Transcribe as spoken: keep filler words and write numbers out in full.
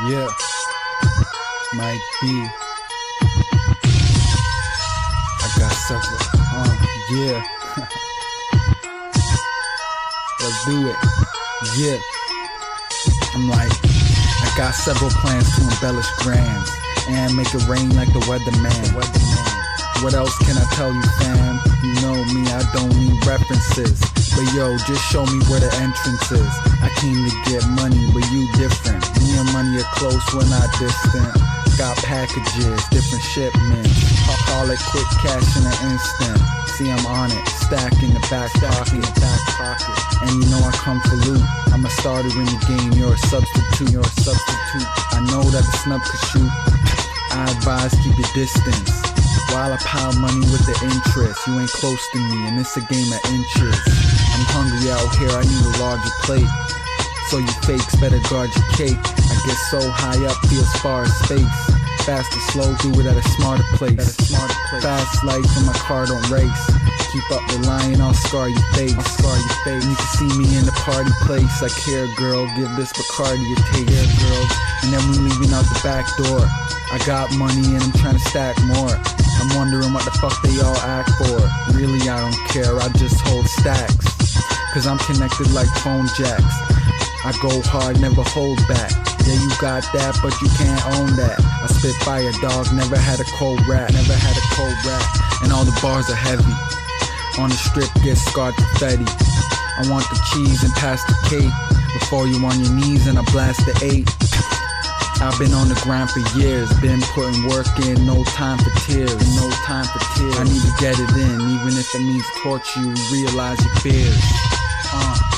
Yeah, Mike B. I got several. Uh, yeah. Let's do it. Yeah. I'm like, I got several plans to embellish grams and make it rain like the weatherman. weatherman. What else can I tell you, fam? You know me, I don't need references. But yo, just show me where the entrance is. I came to get money, but you different. Me and money are close, we're not distant. Got packages, different shipments. Call it quick cash in an instant. See, I'm on it, stack in the back pocket, back pocket. And you know I come for loot. I'm a starter in the game, you're a substitute, you're a substitute. I know that the snub could shoot. I advise keep your distance. While I pile money with the interest, you ain't close to me, and it's a game of inches. I'm hungry out here, I need a larger plate. So you fakes better guard your cake. I get so high up, feel as far as space. Fast or slow, do it at a smarter place. At a smarter place. Fast life when my car don't race. Keep up relying, I'll scar your face. I'll scar your face. And you can see me in the party place. I care, girl, give this Bacardi a taste. Yeah, girl. And then we leaving out the back door. I got money and I'm trying to stack more. I'm wondering what the fuck they all act for. Really, I don't care, I just hold stacks. Cause I'm connected like phone jacks. I go hard, never hold back. Yeah, you got that, but you can't own that. I spit fire, dog, never had a cold rap. Never had a cold rap. And all the bars are heavy. On the strip, get scarred confetti. I want the cheese and pass the cake. Before you on your knees and I blast the eight. I've been on the grind for years, been putting work in, no time for tears, no time for tears. I need to get it in, even if it means torture you, realize your fears. Uh.